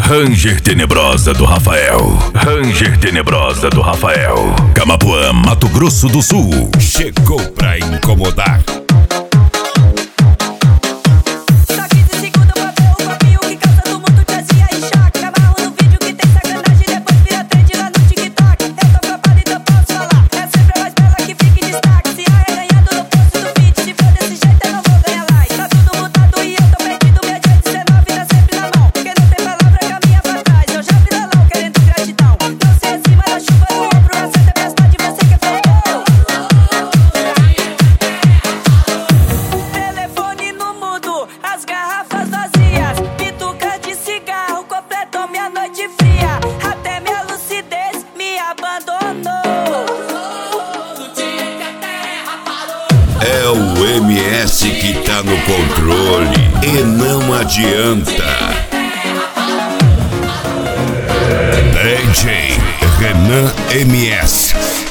Ranger Tenebrosa do Rafael. Ranger Tenebrosa do Rafael. Camapuã, Mato Grosso do Sul. Chegou pra incomodar. É o MS que tá no controle e não adianta. DJ Renan MS.